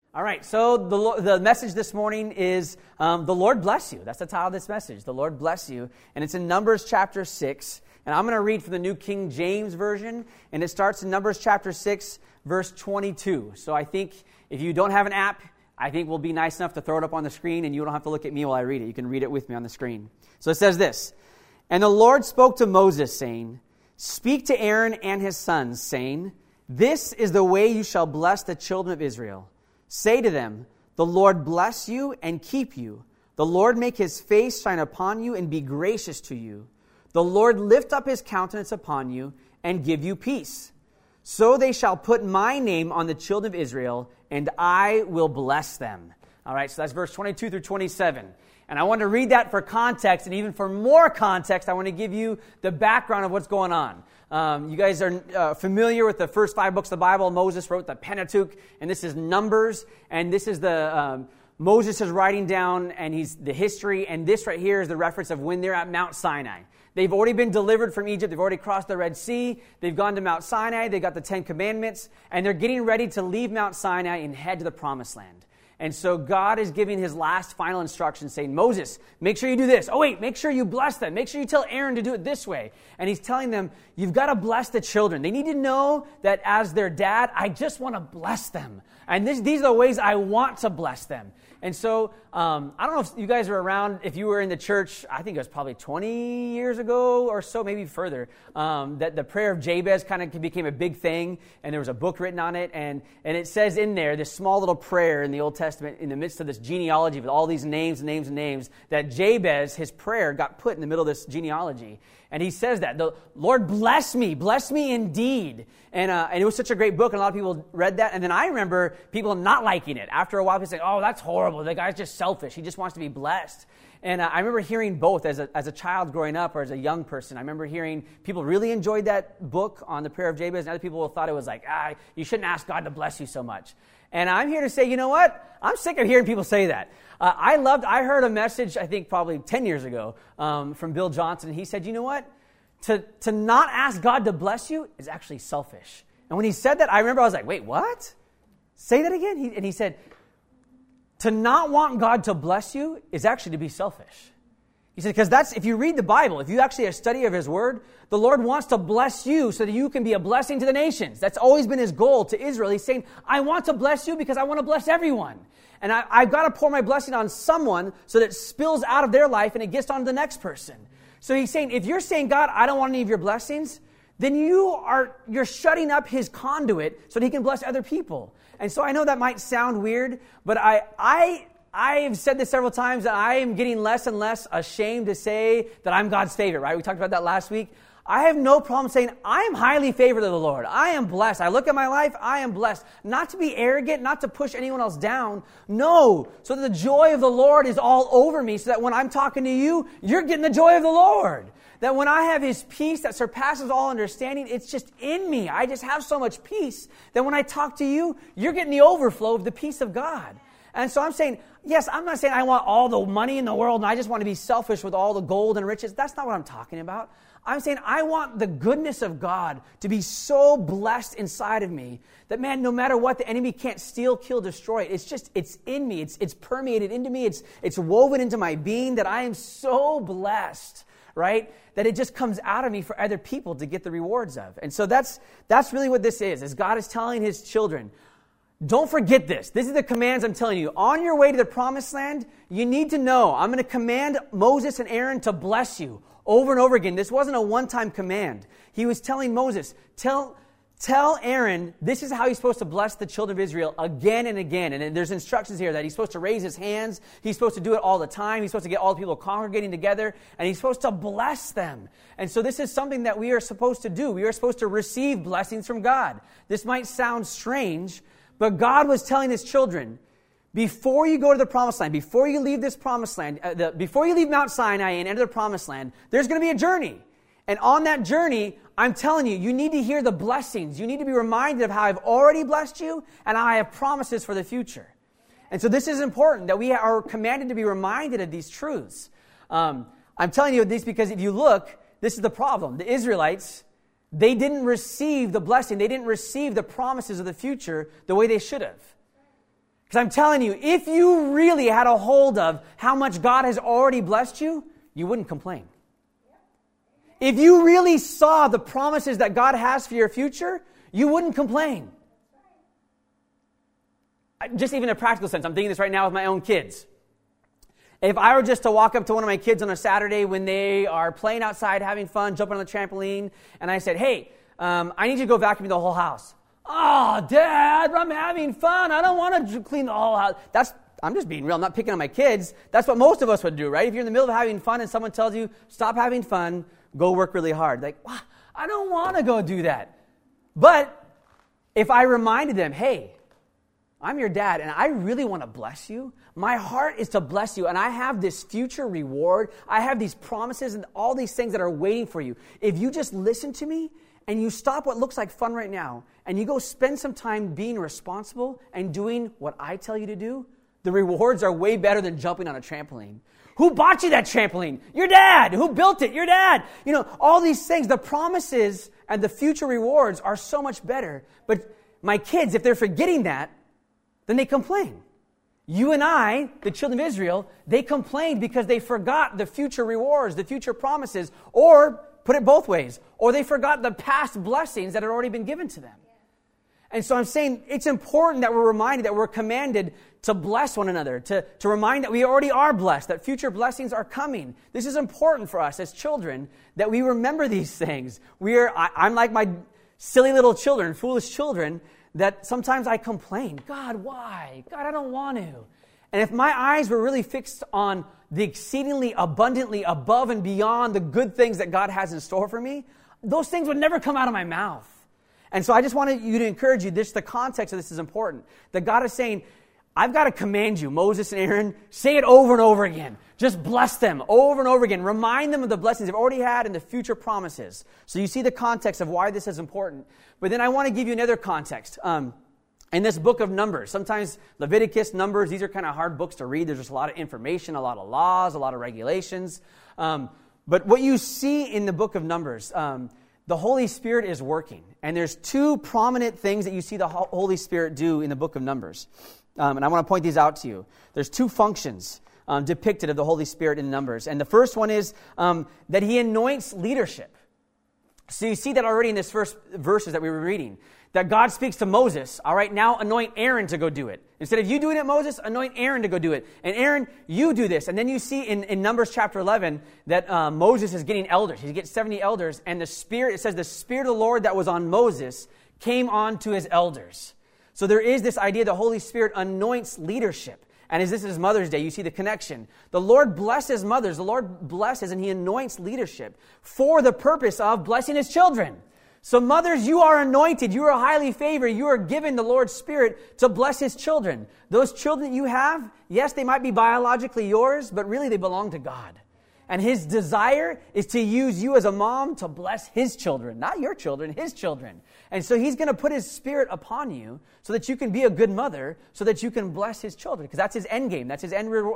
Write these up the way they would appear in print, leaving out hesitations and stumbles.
All right, so the message this morning is the Lord bless you. That's the title of this message, the Lord bless you. And it's in Numbers chapter 6. And I'm going to read from the New King James Version. And it starts in Numbers chapter 6, verse 22. So I think if you don't have an app, I think we'll be nice enough to throw it up on the screen, and you don't have to look at me while I read it. You can read it with me on the screen. So it says this, "And the Lord spoke to Moses, saying, Speak to Aaron and his sons, saying, This is the way you shall bless the children of Israel. Say to them, The Lord bless you and keep you. The Lord make his face shine upon you and be gracious to you. The Lord lift up his countenance upon you and give you peace. So they shall put my name on the children of Israel, and I will bless them." All right, so that's verse 22 through 27. And I want to read that for context, and even for more context, I want to give you the background of what's going on. You guys are familiar with the first 5 books of the Bible. Moses wrote the Pentateuch, and this is Numbers, and this is the Moses is writing down, and he's the history, and this right here is the reference of when they're at Mount Sinai. They've already been delivered from Egypt. They've already crossed the Red Sea. They've gone to Mount Sinai. They got the 10 Commandments, and they're getting ready to leave Mount Sinai and head to the Promised Land. And so God is giving his last final instructions, saying, Moses, make sure you do this. Oh, wait, make sure you bless them. Make sure you tell Aaron to do it this way. And he's telling them, you've got to bless the children. They need to know that as their dad, I just want to bless them. And these are the ways I want to bless them. And so, I don't know if you guys were around, if you were in the church, I think it was probably 20 years ago or so, maybe further, that the prayer of Jabez kind of became a big thing, and there was a book written on it, and it says in there, this small little prayer in the Old Testament, in the midst of this genealogy with all these names and names and names, that Jabez, his prayer, got put in the middle of this genealogy. And he says that, the Lord bless me indeed. And it was such a great book, and a lot of people read that. And then I remember people not liking it. After a while, people saying, oh, that's horrible. The guy's just selfish. He just wants to be blessed. And I remember hearing both as a child growing up or as a young person. I remember hearing people really enjoyed that book on the prayer of Jabez, and other people thought it was like, you shouldn't ask God to bless you so much. And I'm here to say, you know what? I'm sick of hearing people say that. I heard a message, I think probably 10 years ago, from Bill Johnson. He said, you know what? To not ask God to bless you is actually selfish. And when he said that, I remember I was like, wait, what? Say that again? And he said, to not want God to bless you is actually to be selfish. He said, because if you read the Bible, if you actually have a study of his word, the Lord wants to bless you so that you can be a blessing to the nations. That's always been his goal to Israel. He's saying, I want to bless you because I want to bless everyone. And I've got to pour my blessing on someone so that it spills out of their life and it gets on to the next person. So he's saying, if you're saying, God, I don't want any of your blessings, then you're shutting up his conduit so that he can bless other people. And so I know that might sound weird, but I've said this several times, that I am getting less and less ashamed to say that I'm God's favorite, right? We talked about that last week. I have no problem saying I am highly favored of the Lord. I am blessed. I look at my life, I am blessed. Not to be arrogant, not to push anyone else down. No, so that the joy of the Lord is all over me, so that when I'm talking to you, you're getting the joy of the Lord. That when I have his peace that surpasses all understanding, it's just in me. I just have so much peace that when I talk to you, you're getting the overflow of the peace of God. And so I'm saying, yes, I'm not saying I want all the money in the world and I just want to be selfish with all the gold and riches. That's not what I'm talking about. I'm saying I want the goodness of God to be so blessed inside of me that, man, no matter what, the enemy can't steal, kill, destroy it. It's in me. It's permeated into me. It's woven into my being that I am so blessed, right, that it just comes out of me for other people to get the rewards of. And so that's really what this is God is telling his children, don't forget this. This is the commands I'm telling you. On your way to the Promised Land, you need to know, I'm going to command Moses and Aaron to bless you over and over again. This wasn't a one-time command. He was telling Moses, tell Aaron, this is how he's supposed to bless the children of Israel again and again. And there's instructions here that he's supposed to raise his hands. He's supposed to do it all the time. He's supposed to get all the people congregating together. And he's supposed to bless them. And so this is something that we are supposed to do. We are supposed to receive blessings from God. This might sound strange, but God was telling his children, before you go to the Promised Land, before you leave this Promised Land, before you leave Mount Sinai and enter the Promised Land, there's going to be a journey. And on that journey, I'm telling you, you need to hear the blessings. You need to be reminded of how I've already blessed you and how I have promises for the future. And so this is important, that we are commanded to be reminded of these truths. I'm telling you this because if you look, this is the problem. The Israelites, they didn't receive the blessing. They didn't receive the promises of the future the way they should have. Because I'm telling you, if you really had a hold of how much God has already blessed you, you wouldn't complain. If you really saw the promises that God has for your future, you wouldn't complain. Just even in a practical sense, I'm thinking this right now with my own kids. If I were just to walk up to one of my kids on a Saturday when they are playing outside, having fun, jumping on the trampoline, and I said, hey, I need you to go vacuum the whole house. Oh, Dad, I'm having fun. I don't want to clean the whole house. I'm just being real. I'm not picking on my kids. That's what most of us would do, right? If you're in the middle of having fun and someone tells you, stop having fun, go work really hard. Like, wow, I don't want to go do that. But if I reminded them, hey, I'm your dad, and I really want to bless you. My heart is to bless you, and I have this future reward. I have these promises and all these things that are waiting for you. If you just listen to me, and you stop what looks like fun right now, and you go spend some time being responsible and doing what I tell you to do, the rewards are way better than jumping on a trampoline. Who bought you that trampoline? Your dad. Who built it? Your dad. You know, all these things, the promises and the future rewards are so much better. But my kids, if they're forgetting that, then they complain. You and I, the children of Israel, they complained because they forgot the future rewards, the future promises, or put it both ways, or they forgot the past blessings that had already been given to them. And so I'm saying it's important that we're reminded that we're commanded to bless one another, to remind that we already are blessed, that future blessings are coming. This is important for us as children, that we remember these things. I'm like my silly little children, foolish children, that sometimes I complain, God, why? God, I don't want to. And if my eyes were really fixed on the exceedingly abundantly above and beyond the good things that God has in store for me, those things would never come out of my mouth. And so I just wanted you to encourage you, the context of this is important. That God is saying, I've got to command you, Moses and Aaron, say it over and over again. Just bless them over and over again. Remind them of the blessings they've already had and the future promises. So you see the context of why this is important. But then I want to give you another context. In this book of Numbers, sometimes Leviticus, Numbers, these are kind of hard books to read. There's just a lot of information, a lot of laws, a lot of regulations. But what you see in the book of Numbers, the Holy Spirit is working. And there's two prominent things that you see the Holy Spirit do in the book of Numbers. And I want to point these out to you. There's two functions depicted of the Holy Spirit in Numbers. And the first one is that he anoints leadership. So you see that already in this first verses that we were reading. That God speaks to Moses, all right, now anoint Aaron to go do it. Instead of you doing it, Moses, anoint Aaron to go do it. And Aaron, you do this. And then you see in Numbers chapter 11 that Moses is getting elders. He gets 70 elders. And it says the Spirit of the Lord that was on Moses came on to his elders. So there is this idea the Holy Spirit anoints leadership. And as this is Mother's Day, you see the connection. The Lord blesses mothers. The Lord blesses and he anoints leadership for the purpose of blessing his children. So mothers, you are anointed. You are highly favored. You are given the Lord's Spirit to bless his children. Those children that you have, yes, they might be biologically yours, but really they belong to God. And his desire is to use you as a mom to bless his children. Not your children, his children. And so he's going to put his Spirit upon you so that you can be a good mother, so that you can bless his children. Because that's his end game. That's his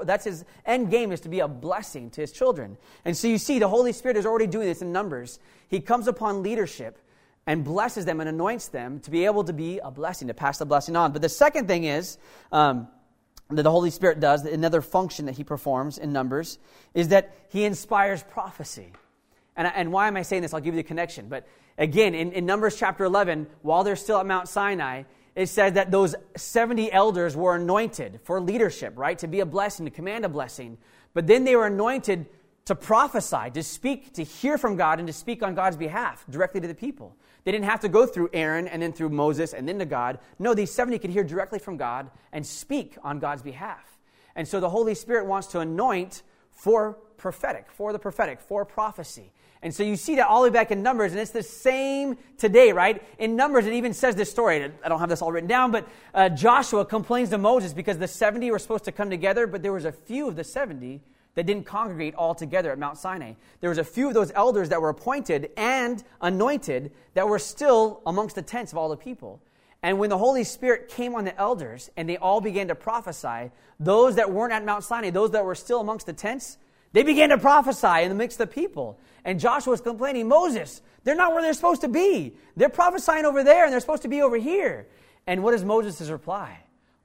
end game is to be a blessing to his children. And so you see the Holy Spirit is already doing this in Numbers. He comes upon leadership and blesses them and anoints them to be able to be a blessing, to pass the blessing on. But the second thing is that the Holy Spirit does, another function that he performs in Numbers, is that he inspires prophecy. And why am I saying this? I'll give you the connection. But again, in Numbers chapter 11, while they're still at Mount Sinai, it says that those 70 elders were anointed for leadership, right? To be a blessing, to command a blessing. But then they were anointed to prophesy, to speak, to hear from God, and to speak on God's behalf directly to the people. They didn't have to go through Aaron and then through Moses and then to God. No, these 70 could hear directly from God and speak on God's behalf. And so the Holy Spirit wants to anoint for the prophetic, for prophecy. And so you see that all the way back in Numbers, and it's the same today, right? In Numbers, it even says this story. I don't have this all written down, but Joshua complains to Moses because the 70 were supposed to come together, but there was a few of the 70 that didn't congregate all together at Mount Sinai. There was a few of those elders that were appointed and anointed that were still amongst the tents of all the people. And when the Holy Spirit came on the elders and they all began to prophesy, those that weren't at Mount Sinai, those that were still amongst the tents, they began to prophesy in the midst of the people. And Joshua was complaining, Moses, they're not where they're supposed to be. They're prophesying over there and they're supposed to be over here. And what is Moses' reply?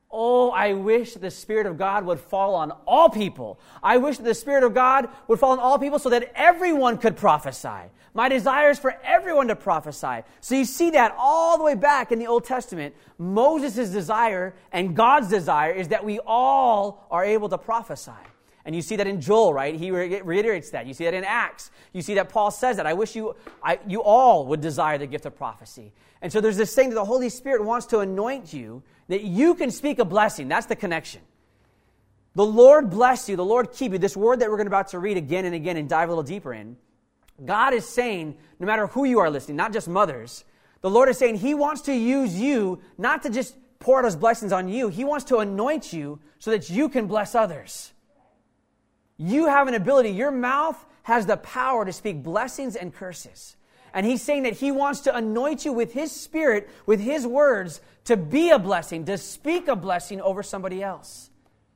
Oh, I wish the Spirit of God would fall on all people. I wish that the Spirit of God would fall on all people so that everyone could prophesy. My desire is for everyone to prophesy. So you see that all the way back in the Old Testament. Moses' desire and God's desire is that we all are able to prophesy. And you see that in Joel, right? He reiterates that. You see that in Acts. You see that Paul says that. I wish you all would desire the gift of prophecy. And so there's this thing that the Holy Spirit wants to anoint you, that you can speak a blessing. That's the connection. The Lord bless you. The Lord keep you. This word that we're about to read again and again and dive a little deeper in, God is saying, no matter who you are listening, not just mothers, the Lord is saying He wants to use you, not to just pour out His blessings on you. He wants to anoint you so that you can bless others. You have an ability. Your mouth has the power to speak blessings and curses. And He's saying that He wants to anoint you with His Spirit, with His words, to be a blessing, to speak a blessing over somebody else.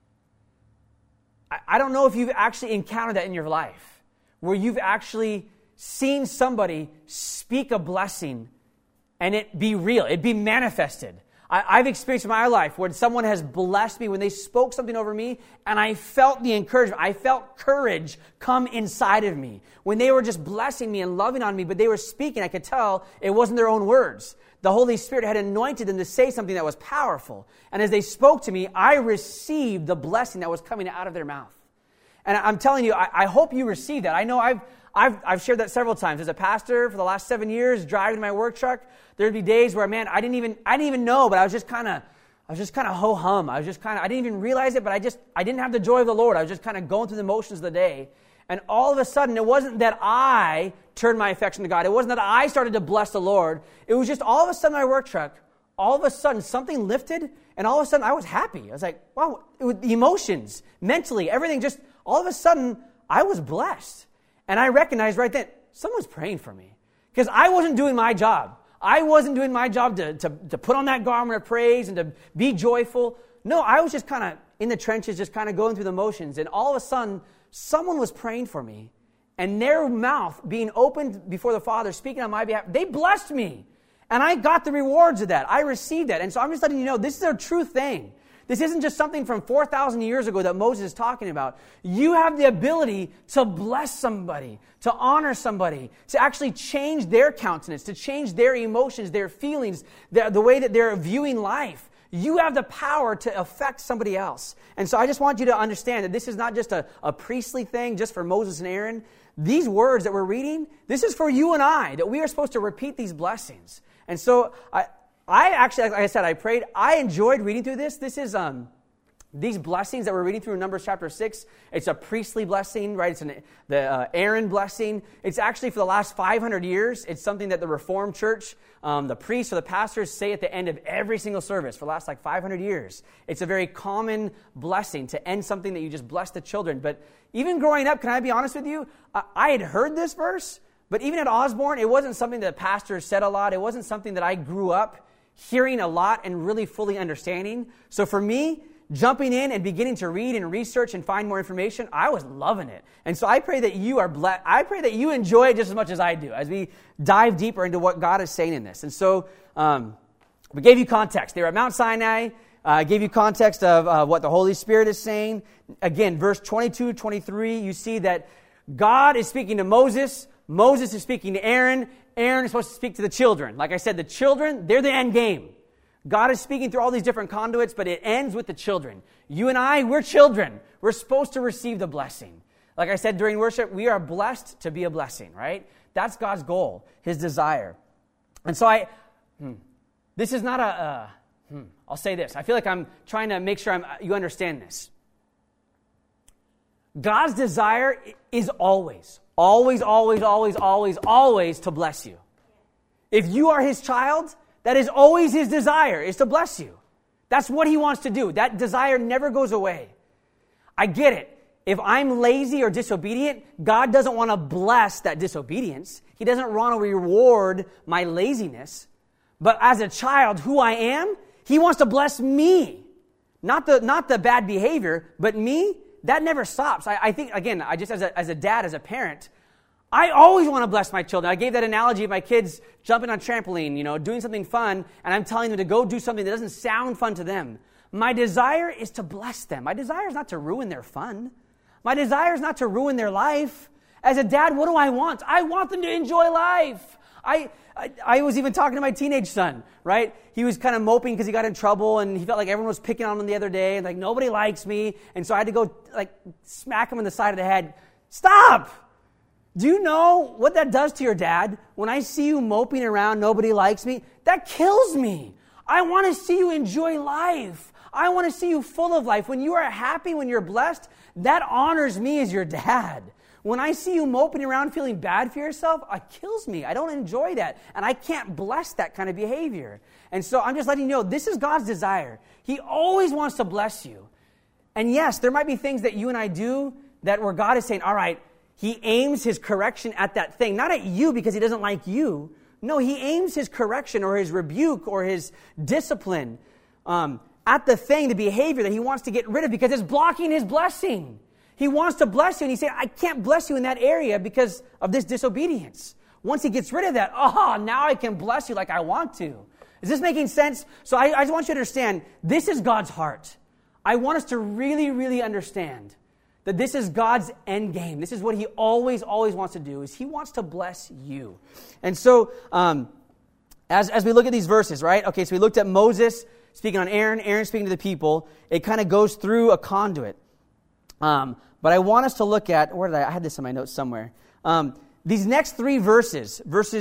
I don't know if you've actually encountered that in your life, where you've actually seen somebody speak a blessing and it be real, it be manifested. I've experienced in my life when someone has blessed me, when they spoke something over me, and I felt the encouragement. I felt courage come inside of me. When they were just blessing me and loving on me, but they were speaking, I could tell it wasn't their own words. The Holy Spirit had anointed them to say something that was powerful. And as they spoke to me, I received the blessing that was coming out of their mouth. And I'm telling you, I hope you receive that. I know I've shared that several times. As a pastor for the last 7 years, driving my work truck, there'd be days where, man, I didn't even know, but I was just kind of ho-hum. I didn't even realize it, but I didn't have the joy of the Lord. I was just kind of going through the motions of the day. And all of a sudden, it wasn't that I turned my affection to God. It wasn't that I started to bless the Lord. It was just all of a sudden, my work truck, all of a sudden, something lifted, and all of a sudden, I was happy. I was like, wow, the emotions, mentally, everything just, all of a sudden, I was blessed. And I recognized right then, someone's praying for me. Because I wasn't doing my job. I wasn't doing my job to put on that garment of praise and to be joyful. No, I was just kind of in the trenches, just kind of going through the motions. And all of a sudden, someone was praying for me. And their mouth being opened before the Father, speaking on my behalf, they blessed me. And I got the rewards of that. I received that. And so I'm just letting you know, this is a true thing. This isn't just something from 4,000 years ago that Moses is talking about. You have the ability to bless somebody, to honor somebody, to actually change their countenance, to change their emotions, their feelings, the way that they're viewing life. You have the power to affect somebody else. And so I just want you to understand that this is not just a priestly thing just for Moses and Aaron. These words that we're reading, this is for you and I, that we are supposed to repeat these blessings. And so I actually, like I said, I prayed. I enjoyed reading through this. This is these blessings that we're reading through in Numbers chapter 6. It's a priestly blessing, right? It's the Aaron blessing. It's actually for the last 500 years. It's something that the Reformed Church, the priests or the pastors say at the end of every single service for the last 500 years. It's a very common blessing to end something that you just bless the children. But even growing up, can I be honest with you? I had heard this verse, but even at Osborne, it wasn't something that pastors said a lot. It wasn't something that I grew up hearing a lot and really fully understanding. So for me, jumping in and beginning to read and research and find more information, I was loving it. And so I pray that you are blessed. I pray that you enjoy it just as much as I do as we dive deeper into what God is saying in this. And so we gave you context. They were at Mount Sinai. I gave you context of what the Holy Spirit is saying. Again, verse 22, 23, you see that God is speaking to Moses. Moses is speaking to Aaron. Aaron is supposed to speak to the children. Like I said, the children, they're the end game. God is speaking through all these different conduits, but it ends with the children. You and I, we're children. We're supposed to receive the blessing. Like I said during worship, we are blessed to be a blessing, right? That's God's goal, His desire. And so this is not I'll say this. I feel like I'm trying to make sure you understand this. God's desire is always to bless you. If you are His child, that is always His desire, is to bless you. That's what He wants to do. That desire never goes away. I get it. If I'm lazy or disobedient, God doesn't want to bless that disobedience. He doesn't want to reward my laziness. But as a child, who I am, He wants to bless me. Not the bad behavior, but me. That never stops. I think, again, I just as a dad, as a parent, I always want to bless my children. I gave that analogy of my kids jumping on trampoline, doing something fun, and I'm telling them to go do something that doesn't sound fun to them. My desire is to bless them. My desire is not to ruin their fun. My desire is not to ruin their life. As a dad, what do I want? I want them to enjoy life. I was even talking to my teenage son, right? He was kind of moping because he got in trouble and he felt like everyone was picking on him the other day and like nobody likes me. And so I had to go like smack him in the side of the head. Stop! Do you know what that does to your dad? When I see you moping around, nobody likes me, that kills me. I want to see you enjoy life. I want to see you full of life. When you are happy, when you're blessed, that honors me as your dad. When I see you moping around feeling bad for yourself, it kills me. I don't enjoy that. And I can't bless that kind of behavior. And so I'm just letting you know, this is God's desire. He always wants to bless you. And yes, there might be things that you and I do that where God is saying, all right, He aims His correction at that thing. Not at you because He doesn't like you. No, He aims His correction or His rebuke or His discipline at the thing, the behavior that He wants to get rid of because it's blocking His blessing. He wants to bless you, and He's saying, I can't bless you in that area because of this disobedience. Once He gets rid of that, now I can bless you like I want to. Is this making sense? So I just want you to understand, this is God's heart. I want us to really, really understand that this is God's end game. This is what He always, always wants to do, is He wants to bless you. And so, as we look at these verses, right? Okay, so we looked at Moses speaking on Aaron speaking to the people. It kind of goes through a conduit. But I want us to look at, I had this in my notes somewhere. These next three verses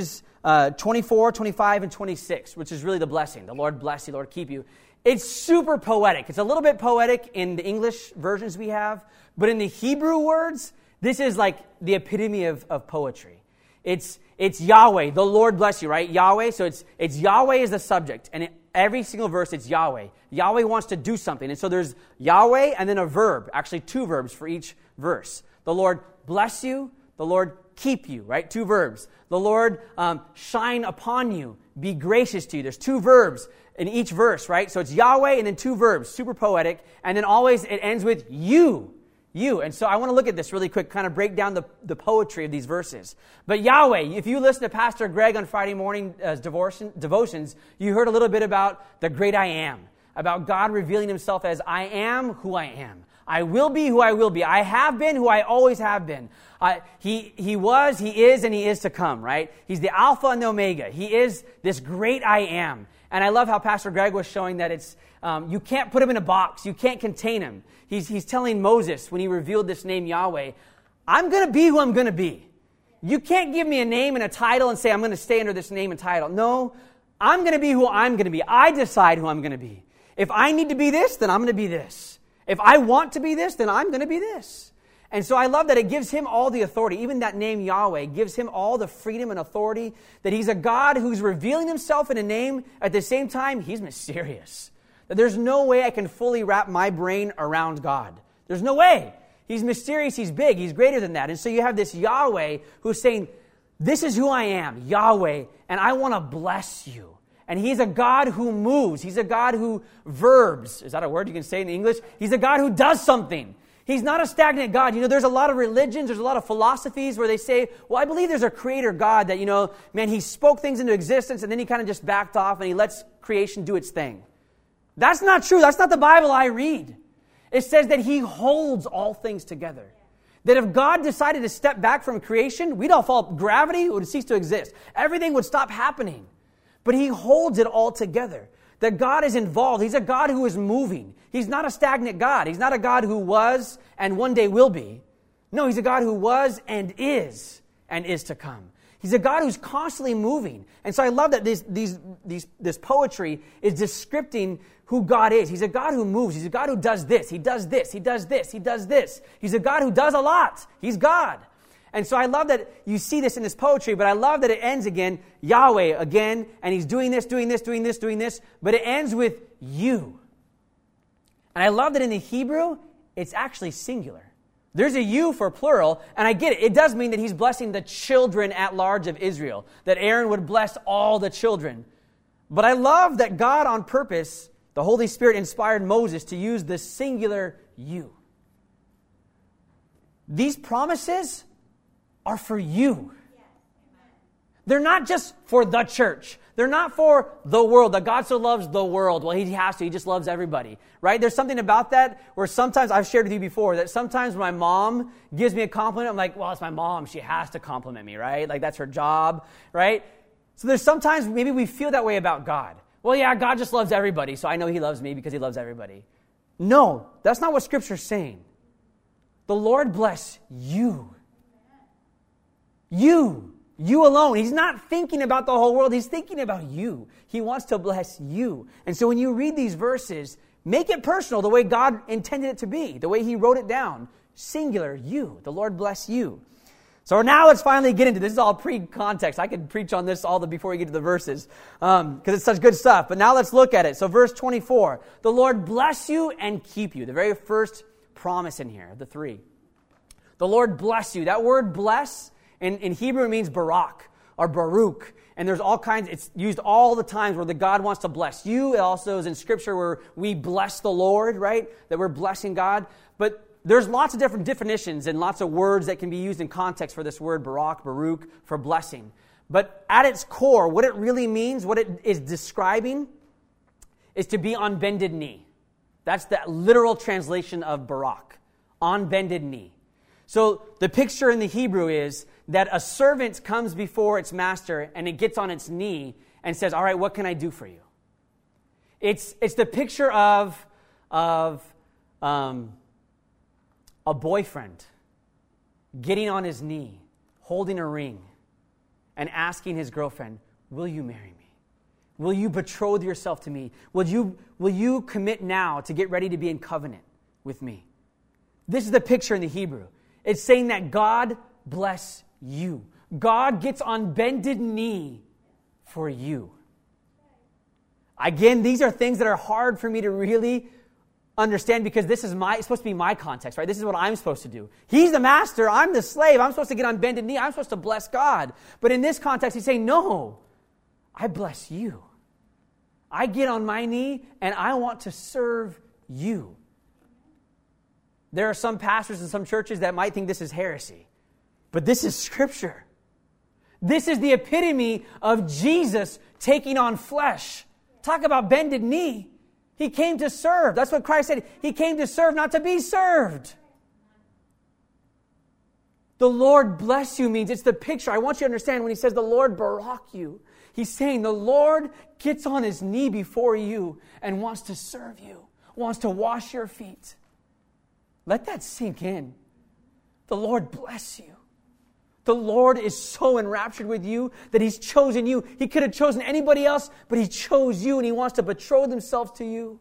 24, 25, and 26, which is really the blessing. The Lord bless you, Lord keep you. It's super poetic. It's a little bit poetic in the English versions we have, but in the Hebrew words, this is like the epitome of poetry. It's Yahweh, the Lord bless you, right? Yahweh, so it's Yahweh is the subject, and every single verse, it's Yahweh. Yahweh wants to do something. And so there's Yahweh and then a verb, actually two verbs for each verse. The Lord bless you, the Lord keep you, right? Two verbs. The Lord shine upon you, be gracious to you. There's two verbs in each verse, right? So it's Yahweh and then two verbs, super poetic. And then always it ends with you. And so I want to look at this really quick, kind of break down the poetry of these verses. But Yahweh, if you listen to Pastor Greg on Friday morning devotions, you heard a little bit about the great I am, about God revealing Himself as I am who I am. I will be who I will be. I have been who I always have been. He was, He is, and He is to come, right? He's the Alpha and the Omega. He is this great I am. And I love how Pastor Greg was showing that it's you can't put Him in a box. You can't contain Him. He's telling Moses when he revealed this name Yahweh, I'm going to be who I'm going to be. You can't give me a name and a title and say I'm going to stay under this name and title. No, I'm going to be who I'm going to be. I decide who I'm going to be. If I need to be this, then I'm going to be this. If I want to be this, then I'm going to be this. And so I love that it gives Him all the authority. Even that name Yahweh gives Him all the freedom and authority, that He's a God who's revealing Himself in a name. At the same time, He's mysterious. That there's no way I can fully wrap my brain around God. There's no way. He's mysterious, He's big, He's greater than that. And so you have this Yahweh who's saying, this is who I am, Yahweh, and I want to bless you. And He's a God who moves. He's a God who verbs. Is that a word you can say in English? He's a God who does something. He's not a stagnant God. You know, there's a lot of religions, there's a lot of philosophies where they say, well, I believe there's a creator God that, He spoke things into existence and then He kind of just backed off and He lets creation do its thing. That's not true. That's not the Bible I read. It says that He holds all things together. That if God decided to step back from creation, we'd all fall. Gravity would cease to exist. Everything would stop happening. But He holds it all together. That God is involved. He's a God who is moving. He's not a stagnant God. He's not a God who was and one day will be. No, He's a God who was and is to come. He's a God who's constantly moving. And so I love that this poetry is descripting who God is. He's a God who moves. He's a God who does this. He does this. He does this. He does this. He's a God who does a lot. He's God. And so I love that you see this in this poetry, but I love that it ends again, Yahweh again, and He's doing this, doing this, doing this, doing this, but it ends with you. And I love that in the Hebrew, it's actually singular. There's a you for plural, and I get it. It does mean that He's blessing the children at large of Israel, that Aaron would bless all the children. But I love that God on purpose, the Holy Spirit inspired Moses to use the singular you. These promises are for you. They're not just for the church. They're not for the world, that God so loves the world. Well, he has to. He just loves everybody, right? There's something about that where sometimes, I've shared with you before, that sometimes when my mom gives me a compliment, I'm like, well, it's my mom. She has to compliment me, right? Like, that's her job, right? So there's sometimes maybe we feel that way about God. Well, yeah, God just loves everybody, so I know he loves me because he loves everybody. No, that's not what Scripture's saying. The Lord bless you. You alone. He's not thinking about the whole world. He's thinking about you. He wants to bless you. And so when you read these verses, make it personal the way God intended it to be, the way he wrote it down. Singular, you. The Lord bless you. So now let's finally get into this. This is all pre-context. I could preach on this before we get to the verses because it's such good stuff. But now let's look at it. So verse 24, the Lord bless you and keep you. The very first promise in here, the three. The Lord bless you. That word bless, in Hebrew, it means barak or baruch. And there's all kinds, it's used all the times where the God wants to bless you. It also is in Scripture where we bless the Lord, right? That we're blessing God. But there's lots of different definitions and lots of words that can be used in context for this word barak, baruch, for blessing. But at its core, what it really means, what it is describing, is to be on bended knee. That's the literal translation of barak, on bended knee. So the picture in the Hebrew is that a servant comes before its master and it gets on its knee and says, all right, what can I do for you? It's the picture of a boyfriend getting on his knee, holding a ring, and asking his girlfriend, will you marry me? Will you betroth yourself to me? Will you commit now to get ready to be in covenant with me? This is the picture in the Hebrew. It's saying that God bless you. God gets on bended knee for you. Again, these are things that are hard for me to really understand because this is it's supposed to be my context, right? This is what I'm supposed to do. He's the master. I'm the slave. I'm supposed to get on bended knee. I'm supposed to bless God. But in this context, he's saying, no, I bless you. I get on my knee and I want to serve you. There are some pastors in some churches that might think this is heresy. But this is Scripture. This is the epitome of Jesus taking on flesh. Talk about bended knee. He came to serve. That's what Christ said. He came to serve, not to be served. The Lord bless you means it's the picture. I want you to understand when he says the Lord barak you. He's saying the Lord gets on his knee before you and wants to serve you, wants to wash your feet. Let that sink in. The Lord bless you. The Lord is so enraptured with you that he's chosen you. He could have chosen anybody else, but he chose you and he wants to betroth himself to you.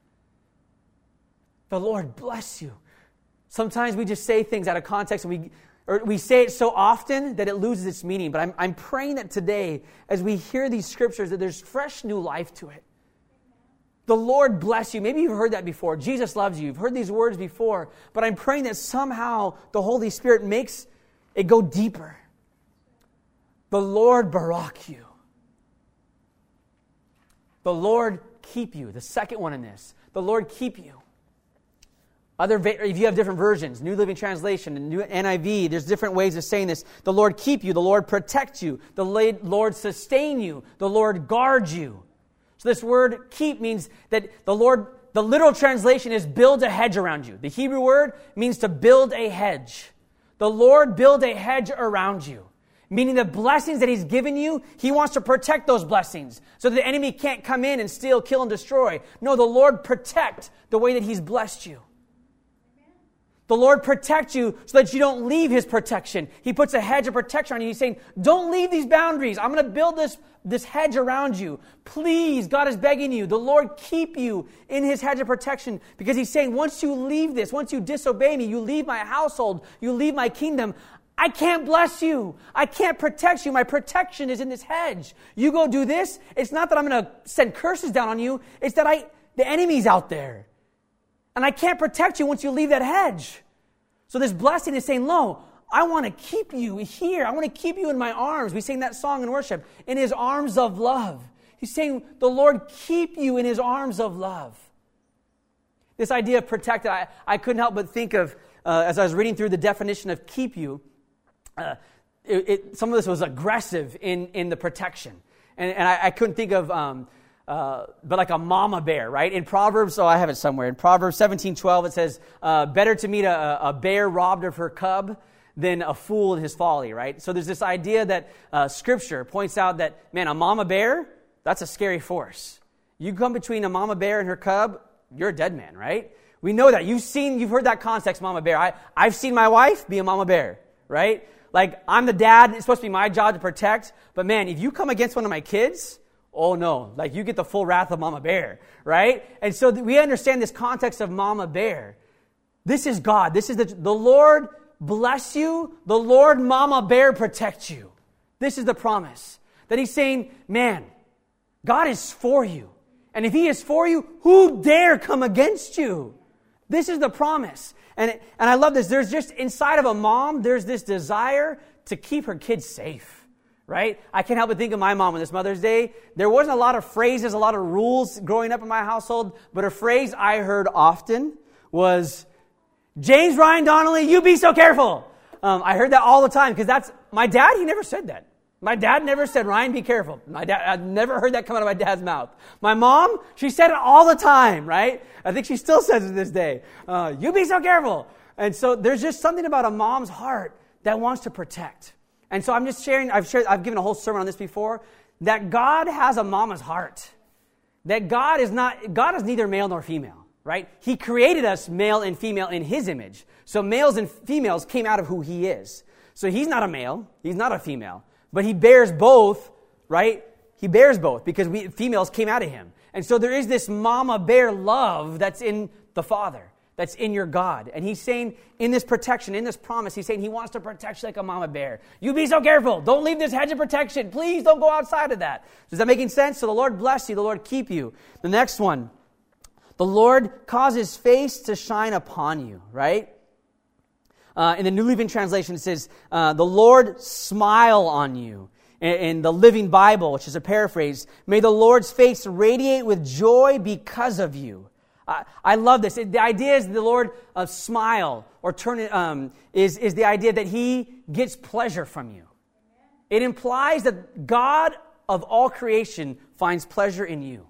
The Lord bless you. Sometimes we just say things out of context and we say it so often that it loses its meaning. But I'm praying that today, as we hear these scriptures, that there's fresh new life to it. The Lord bless you. Maybe you've heard that before. Jesus loves you. You've heard these words before. But I'm praying that somehow the Holy Spirit makes it go deeper. The Lord barak you. The Lord keep you. The second one in this. The Lord keep you. If you have different versions, New Living Translation and New NIV, there's different ways of saying this. The Lord keep you. The Lord protect you. The Lord sustain you. The Lord guard you. So this word keep means that the literal translation is build a hedge around you. The Hebrew word means to build a hedge. The Lord build a hedge around you. Meaning the blessings that he's given you, he wants to protect those blessings so that the enemy can't come in and steal, kill, and destroy. No, the Lord protect the way that he's blessed you. The Lord protect you so that you don't leave his protection. He puts a hedge of protection on you. He's saying, don't leave these boundaries. I'm going to build this hedge around you. Please, God is begging you. The Lord keep you in his hedge of protection because he's saying, once you leave this, once you disobey me, you leave my household, you leave my kingdom, I can't bless you. I can't protect you. My protection is in this hedge. You go do this. It's not that I'm going to send curses down on you. It's that the enemy's out there. And I can't protect you once you leave that hedge. So this blessing is saying, no, I want to keep you here. I want to keep you in my arms. We sing that song in worship, in his arms of love. He's saying, the Lord keep you in his arms of love. This idea of protect, I couldn't help but think of, as I was reading through the definition of keep you, some of this was aggressive in the protection. And I couldn't think of, but like a mama bear, right? In Proverbs, I have it somewhere. In Proverbs 17:12, it says, better to meet a bear robbed of her cub than a fool in his folly, right? So there's this idea that Scripture points out that, man, a mama bear, that's a scary force. You come between a mama bear and her cub, you're a dead man, right? We know that. You've heard that context, mama bear. I've seen my wife be a mama bear, right? Like, I'm the dad, it's supposed to be my job to protect, but man, if you come against one of my kids, oh no, like you get the full wrath of mama bear, right? And so we understand this context of mama bear. This is God. This is the Lord bless you. The Lord mama bear protect you. This is the promise. That he's saying, man, God is for you. And if he is for you, who dare come against you? This is the promise. And I love this. There's just inside of a mom, there's this desire to keep her kids safe, right? I can't help but think of my mom on this Mother's Day. There wasn't a lot of phrases, a lot of rules growing up in my household, but a phrase I heard often was, James Ryan Donnelly, you be so careful. I heard that all the time because that's, my dad, he never said that. My dad never said, Ryan, be careful. I've never heard that come out of my dad's mouth. My mom, she said it all the time, right? I think she still says it to this day. You be so careful. And so there's just something about a mom's heart that wants to protect. And so I'm just sharing, I've given a whole sermon on this before, that God has a mama's heart. That God is neither male nor female, right? He created us male and female in his image. So males and females came out of who he is. So he's not a male, he's not a female. But he bears both, right? He bears both because females came out of him. And so there is this mama bear love that's in the Father, that's in your God. And he's saying in this protection, in this promise, he's saying he wants to protect you like a mama bear. You be so careful. Don't leave this hedge of protection. Please don't go outside of that. Is that making sense? So the Lord bless you. The Lord keep you. The next one, the Lord cause his face to shine upon you, right? In the New Living Translation, it says, the Lord smile on you. In the Living Bible, which is a paraphrase, may the Lord's face radiate with joy because of you. I love this. The idea is the Lord smile or turn it, is the idea that he gets pleasure from you. It implies that God of all creation finds pleasure in you.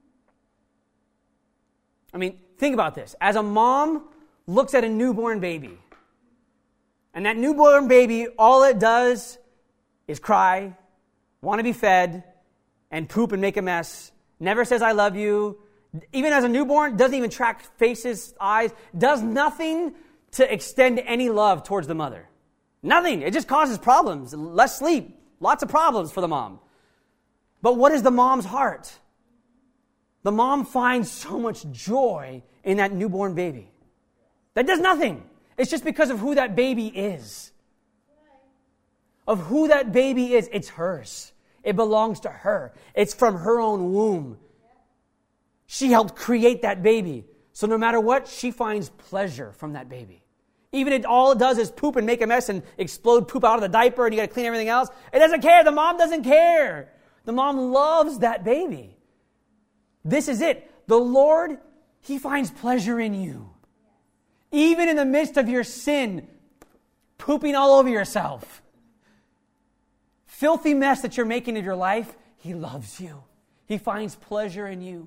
I mean, think about this. As a mom looks at a newborn baby, and that newborn baby, all it does is cry, want to be fed, and poop and make a mess. Never says, I love you. Even as a newborn, doesn't even track faces, eyes. Does nothing to extend any love towards the mother. Nothing. It just causes problems. Less sleep. Lots of problems for the mom. But what is the mom's heart? The mom finds so much joy in that newborn baby. That does nothing. It's just because of who that baby is. Of who that baby is. It's hers. It belongs to her. It's from her own womb. She helped create that baby. So no matter what, she finds pleasure from that baby. Even if all it does is poop and make a mess and explode poop out of the diaper and you got to clean everything else, it doesn't care. The mom doesn't care. The mom loves that baby. This is it. The Lord, he finds pleasure in you. Even in the midst of your sin, pooping all over yourself, filthy mess that you're making of your life, he loves you. He finds pleasure in you.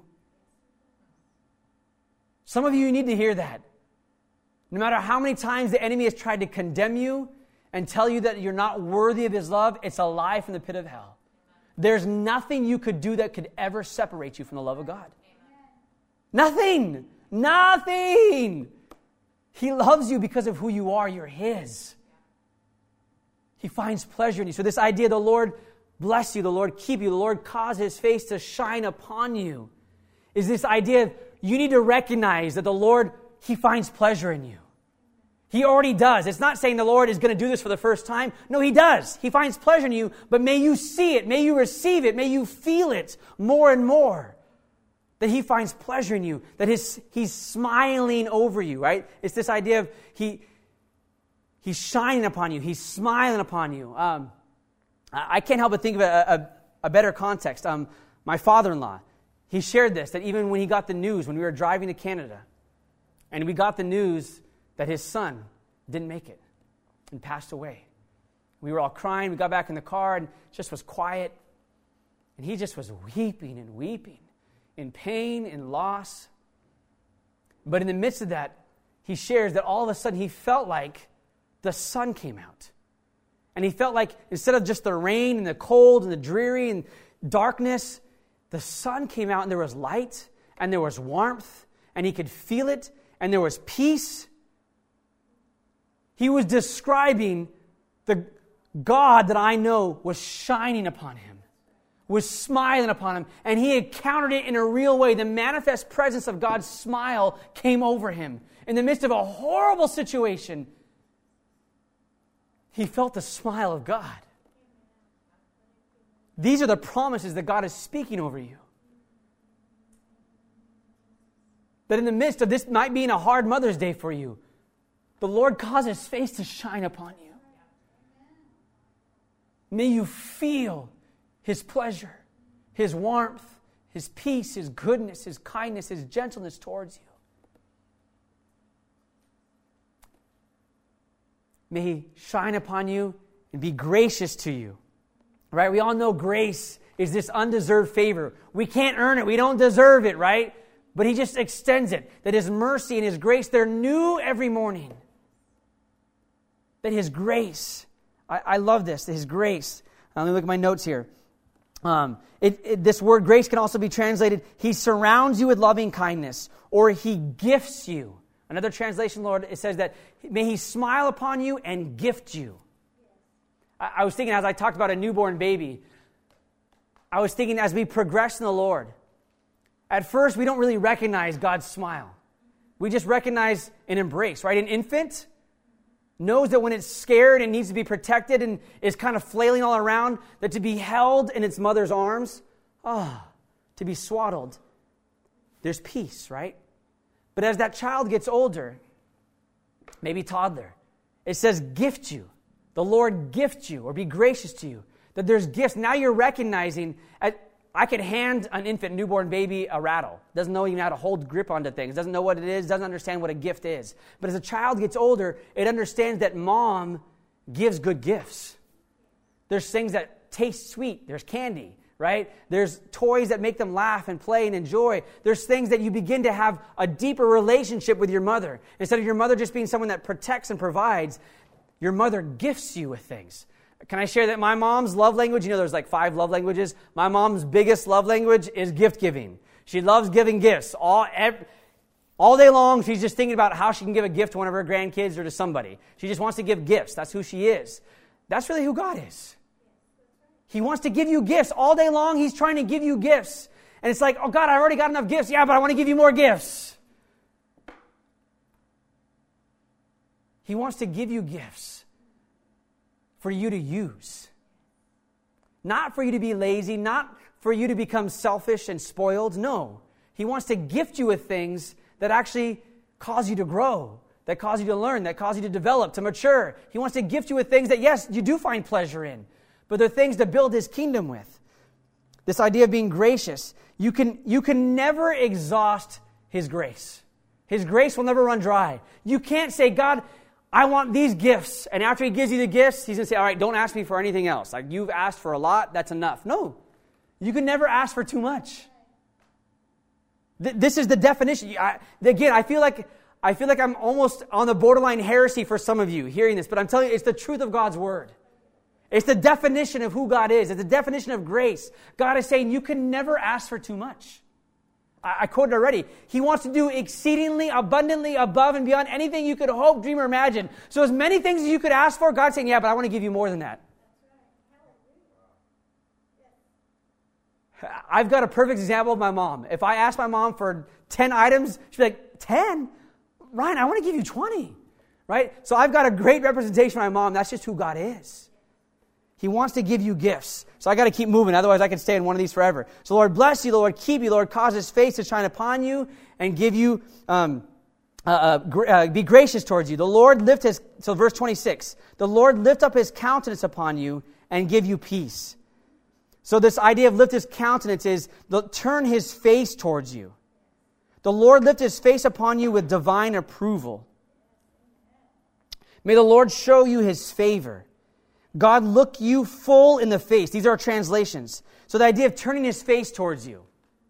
Some of you need to hear that. No matter how many times the enemy has tried to condemn you and tell you that you're not worthy of his love, it's a lie from the pit of hell. There's nothing you could do that could ever separate you from the love of God. Nothing. Nothing. He loves you because of who you are. You're his. He finds pleasure in you. So this idea, the Lord bless you, the Lord keep you, the Lord cause his face to shine upon you, is this idea of you need to recognize that the Lord, he finds pleasure in you. He already does. It's not saying the Lord is going to do this for the first time. No, he does. He finds pleasure in you, but may you see it, may you receive it, may you feel it more and more. That he finds pleasure in you, that he's smiling over you, right? It's this idea of he's shining upon you, he's smiling upon you. I can't help but think of a better context. My father-in-law, he shared this, that even when he got the news, when we were driving to Canada, and we got the news that his son didn't make it and passed away. We were all crying. We got back in the car and it just was quiet. And he just was weeping and weeping in pain and loss. But in the midst of that, he shares that all of a sudden he felt like the sun came out. And he felt like instead of just the rain and the cold and the dreary and darkness, the sun came out and there was light and there was warmth and he could feel it and there was peace. He was describing the God that I know was shining upon him, was smiling upon him, and he encountered it in a real way. The manifest presence of God's smile came over him. In the midst of a horrible situation, he felt the smile of God. These are the promises that God is speaking over you. That in the midst of this might be in a hard Mother's Day for you, the Lord causes His face to shine upon you. May you feel His pleasure, His warmth, His peace, His goodness, His kindness, His gentleness towards you. May He shine upon you and be gracious to you. Right? We all know grace is this undeserved favor. We can't earn it. We don't deserve it, right? But He just extends it. That His mercy and His grace, they're new every morning. That His grace, I love this, His grace. Let me look at my notes here. This word grace can also be translated, He surrounds you with loving kindness, or He gifts you. Another translation, Lord, it says that, may He smile upon you and gift you. I was thinking as I talked about a newborn baby, I was thinking as we progress in the Lord, at first we don't really recognize God's smile. We just recognize an embrace, right? An infant knows that when it's scared and needs to be protected and is kind of flailing all around, that to be held in its mother's arms, to be swaddled, there's peace, right? But as that child gets older, maybe toddler, it says gift you. The Lord gift you or be gracious to you. That there's gifts. Now you're recognizing, I could hand an infant, newborn baby a rattle. Doesn't know even how to hold grip onto things. Doesn't know what it is. Doesn't understand what a gift is. But as a child gets older, it understands that mom gives good gifts. There's things that taste sweet. There's candy, right? There's toys that make them laugh and play and enjoy. There's things that you begin to have a deeper relationship with your mother. Instead of your mother just being someone that protects and provides, your mother gifts you with things. Can I share that my mom's love language, there's like 5 love languages. My mom's biggest love language is gift giving. She loves giving gifts. All day long, she's just thinking about how she can give a gift to one of her grandkids or to somebody. She just wants to give gifts. That's who she is. That's really who God is. He wants to give you gifts. All day long, He's trying to give you gifts. And it's like, oh God, I already got enough gifts. Yeah, but I want to give you more gifts. He wants to give you gifts for you to use. Not for you to be lazy, not for you to become selfish and spoiled. No. He wants to gift you with things that actually cause you to grow, that cause you to learn, that cause you to develop, to mature. He wants to gift you with things that, yes, you do find pleasure in, but they're things to build His kingdom with. This idea of being gracious, you can never exhaust His grace. His grace will never run dry. You can't say, God, I want these gifts. And after He gives you the gifts, He's going to say, all right, don't ask me for anything else. Like, you've asked for a lot, that's enough. No. You can never ask for too much. This is the definition. Again, I feel like I'm almost on the borderline heresy for some of you hearing this, but I'm telling you, it's the truth of God's Word. It's the definition of who God is. It's the definition of grace. God is saying you can never ask for too much. I quoted already. He wants to do exceedingly, abundantly, above and beyond anything you could hope, dream, or imagine. So as many things as you could ask for, God's saying, yeah, but I want to give you more than that. I've got a perfect example of my mom. If I ask my mom for 10 items, she'd be like, 10? Ryan, I want to give you 20. Right? So I've got a great representation of my mom. That's just who God is. He wants to give you gifts. So I got to keep moving. Otherwise, I could stay in one of these forever. So Lord, bless you. Lord, keep you. Lord, cause His face to shine upon you and give you, be gracious towards you. The Lord lift His, so verse 26, the Lord lift up His countenance upon you and give you peace. So this idea of lift His countenance is turn His face towards you. The Lord lift His face upon you with divine approval. May the Lord show you His favor. God look you full in the face. These are translations. So the idea of turning his face towards you.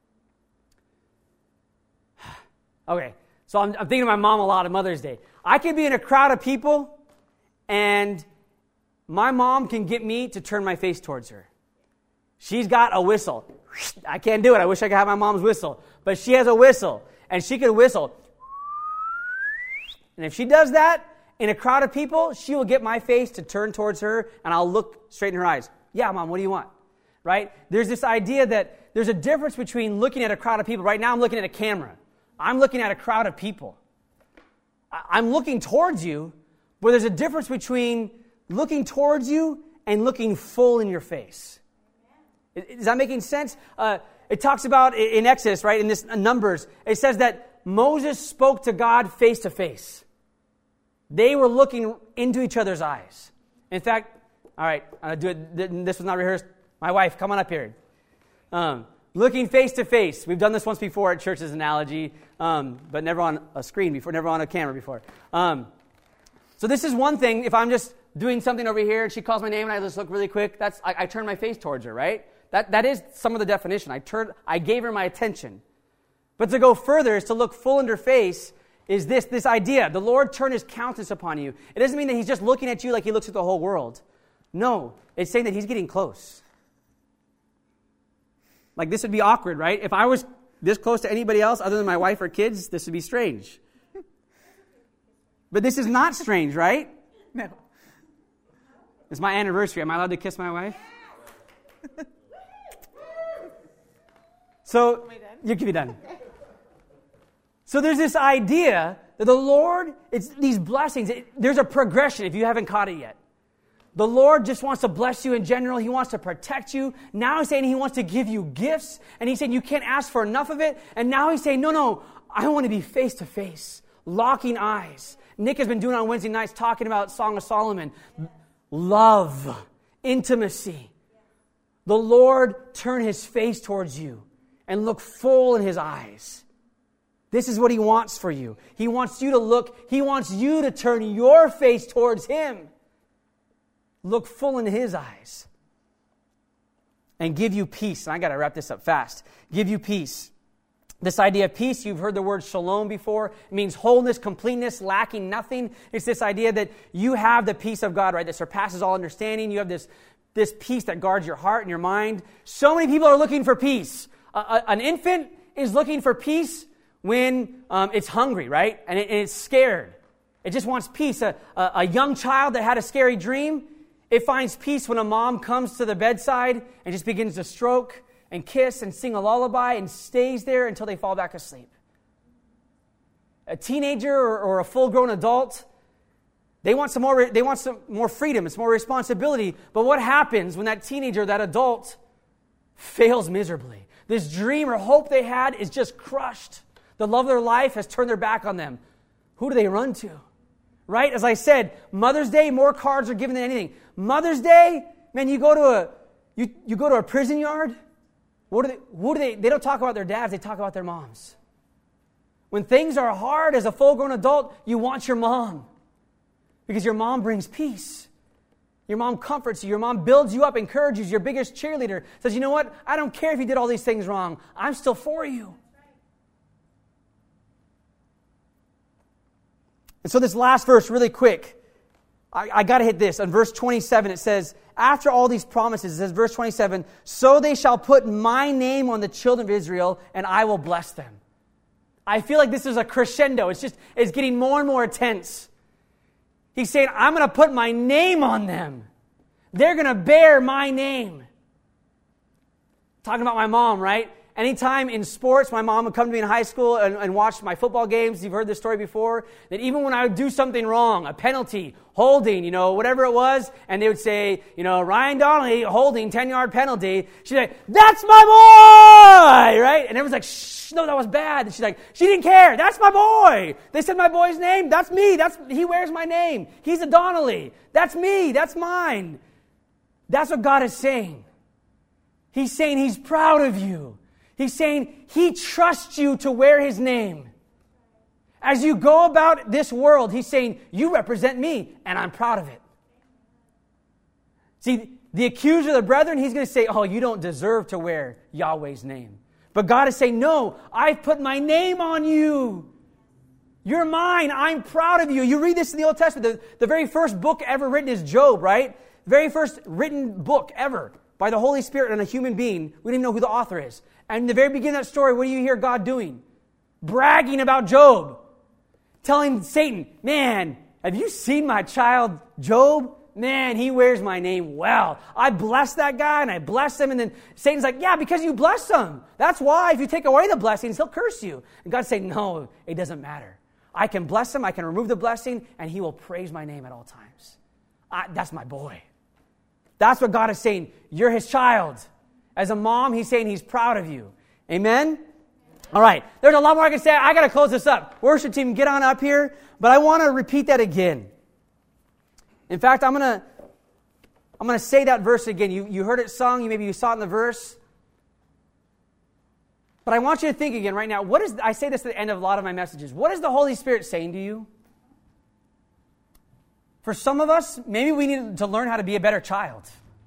Okay, so I'm thinking of my mom a lot on Mother's Day. I could be in a crowd of people, and my mom can get me to turn my face towards her. She's got a whistle. I can't do it. I wish I could have my mom's whistle. But she has a whistle, and she can whistle. And if she does that in a crowd of people, she will get my face to turn towards her, and I'll look straight in her eyes. Yeah, Mom, what do you want? Right? There's this idea that there's a difference between looking at a crowd of people. Right now I'm looking at a camera. I'm looking at a crowd of people. I'm looking towards you, but there's a difference between looking towards you and looking full in your face. Is that making sense? It talks about in Exodus, right, in this Numbers, it says that Moses spoke to God face to face. They were looking into each other's eyes. In fact, all right, I'll do it. This was not rehearsed. My wife, come on up here. Looking face to face. We've done this once before at church as an analogy, but never on a screen before, never on a camera before. So this is one thing. If I'm just doing something over here and she calls my name and I just look really quick, I turn my face towards her, right? That is some of the definition. I gave her my attention. But to go further is to look full in her face is this idea. The Lord turned his countenance upon you. It doesn't mean that he's just looking at you like he looks at the whole world. No, it's saying that he's getting close. Like this would be awkward, right? If I was this close to anybody else other than my wife or kids, this would be strange. But this is not strange, right? No. It's my anniversary. Am I allowed to kiss my wife? So, you can be done. So there's this idea that the Lord, it's these blessings, there's a progression if you haven't caught it yet. The Lord just wants to bless you in general. He wants to protect you. Now he's saying he wants to give you gifts. And he's saying you can't ask for enough of it. And now he's saying, no, I want to be face to face, locking eyes. Nick has been doing it on Wednesday nights talking about Song of Solomon. Love, intimacy. The Lord turn his face towards you and look full in his eyes. This is what he wants for you. He wants you to look, he wants you to turn your face towards him. Look full in his eyes. And give you peace. And I got to wrap this up fast. Give you peace. This idea of peace, you've heard the word shalom before. It means wholeness, completeness, lacking nothing. It's this idea that you have the peace of God, right, that surpasses all understanding. You have this peace that guards your heart and your mind. So many people are looking for peace. An infant is looking for peace when it's hungry, right? And it's scared. It just wants peace. A young child that had a scary dream, it finds peace when a mom comes to the bedside and just begins to stroke and kiss and sing a lullaby and stays there until they fall back asleep. A teenager or a full-grown adult, they want some more freedom, it's more responsibility. But what happens when that teenager, that adult, fails miserably? This dream or hope they had is just crushed. The love of their life has turned their back on them. Who do they run to? Right? As I said, Mother's Day, more cards are given than anything. Mother's Day, man, you go to a prison yard. They don't talk about their dads, they talk about their moms. When things are hard as a full-grown adult, you want your mom. Because your mom brings peace. Your mom comforts you. Your mom builds you up, encourages you. Your biggest cheerleader says, you know what? I don't care if you did all these things wrong. I'm still for you. And so this last verse, really quick, I got to hit this. On verse 27, it says, after all these promises, it says, verse 27, so they shall put my name on the children of Israel, and I will bless them. I feel like this is a crescendo. It's getting more and more intense. He's saying, I'm going to put my name on them. They're going to bear my name. Talking about my mom, right? Anytime in sports, my mom would come to me in high school and watch my football games. You've heard this story before. That even when I would do something wrong, a penalty, holding, whatever it was, and they would say, Ryan Donnelly, holding, 10-yard penalty. She'd say, that's my boy! Right? And everyone's like, shh, no, that was bad. And she's like, she didn't care. That's my boy. They said my boy's name. That's me. He wears my name. He's a Donnelly. That's me. That's mine. That's what God is saying. He's saying he's proud of you. He's saying he trusts you to wear his name. As you go about this world, he's saying, you represent me, and I'm proud of it. See, the accuser of the brethren, he's going to say, oh, you don't deserve to wear Yahweh's name. But God is saying, no, I've put my name on you. You're mine. I'm proud of you. You read this in the Old Testament. The very first book ever written is Job, right? The very first written book ever by the Holy Spirit on a human being. We don't even know who the author is. And in the very beginning of that story, what do you hear God doing? Bragging about Job. Telling Satan, man, have you seen my child Job? Man, he wears my name well. I bless that guy and I bless him. And then Satan's like, yeah, because you bless him. That's why if you take away the blessings, he'll curse you. And God's saying, no, it doesn't matter. I can bless him, I can remove the blessing, and he will praise my name at all times. That's my boy. That's what God is saying. You're his child. As a mom, he's saying he's proud of you. Amen? All right. There's a lot more I can say. I got to close this up. Worship team, get on up here. But I want to repeat that again. In fact, I'm going to say that verse again. You heard it sung. Maybe you saw it in the verse. But I want you to think again right now. I say this at the end of a lot of my messages. What is the Holy Spirit saying to you? For some of us, maybe we need to learn how to be a better child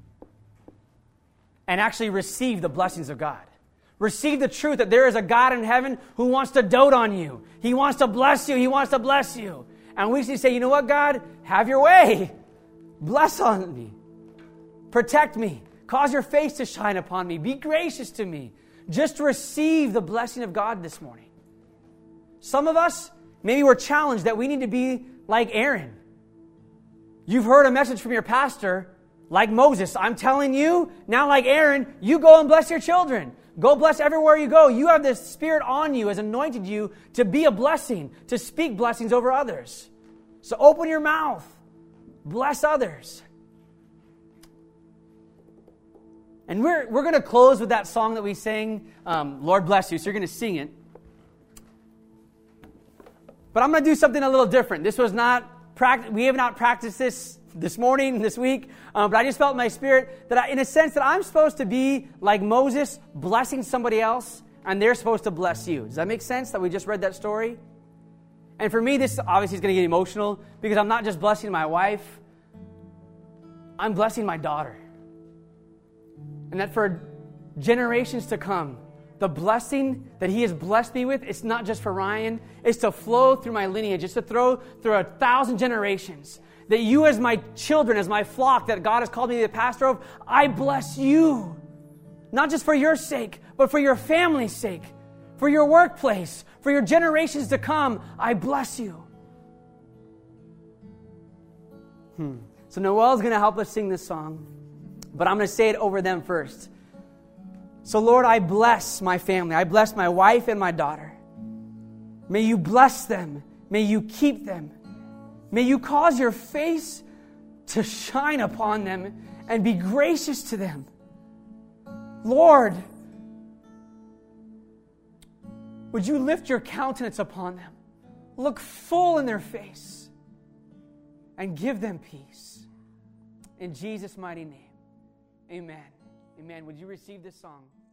and actually receive the blessings of God. Receive the truth that there is a God in heaven who wants to dote on you. He wants to bless you. He wants to bless you. And we should say, you know what, God? Have your way. Bless on me. Protect me. Cause your face to shine upon me. Be gracious to me. Just receive the blessing of God this morning. Some of us, maybe we're challenged that we need to be like Aaron. You've heard a message from your pastor, like Moses. I'm telling you, now like Aaron, you go and bless your children. Go bless everywhere you go. You have the Spirit on you, has anointed you to be a blessing, to speak blessings over others. So open your mouth. Bless others. And we're going to close with that song that we sang, Lord Bless You. So you're going to sing it. But I'm going to do something a little different. This was not we have not practiced this morning, this week, but I just felt in my spirit that in a sense that I'm supposed to be like Moses, blessing somebody else, and they're supposed to bless you. Does that make sense that we just read that story? And for me, this obviously is going to get emotional because I'm not just blessing my wife, I'm blessing my daughter. And that for generations to come, the blessing that he has blessed me with, it's not just for Ryan, it's to flow through my lineage, it's to throw through 1,000 generations. That you as my children, as my flock that God has called me to be the pastor of, I bless you. Not just for your sake, but for your family's sake, for your workplace, for your generations to come, I bless you. So Noel's going to help us sing this song, but I'm going to say it over them first. So Lord, I bless my family. I bless my wife and my daughter. May you bless them. May you keep them. May you cause your face to shine upon them and be gracious to them. Lord, would you lift your countenance upon them? Look full in their face and give them peace. In Jesus' mighty name, amen. Amen. Would you receive this song?